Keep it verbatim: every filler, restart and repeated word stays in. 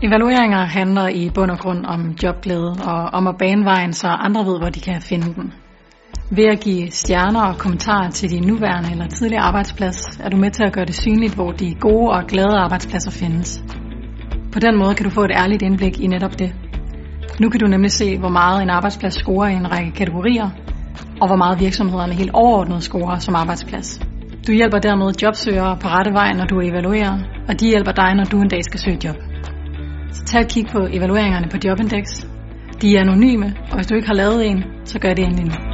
Evalueringer handler i bund og grund om jobglæde og om at bane vejen, så andre ved, hvor de kan finde den. Ved at give stjerner og kommentarer til din nuværende eller tidligere arbejdsplads, er du med til at gøre det synligt, hvor de gode og glade arbejdspladser findes. På den måde kan du få et ærligt indblik i netop det. Nu kan du nemlig se, hvor meget en arbejdsplads scorer i en række kategorier, og hvor meget virksomhederne helt overordnet scorer som arbejdsplads. Du hjælper dermed jobsøgere på rette vej, når du evaluerer, og de hjælper dig, når du en dag skal søge job. Så tag et kig på evalueringerne på Jobindex. De er anonyme, og hvis du ikke har lavet en, så gør det endelig nu.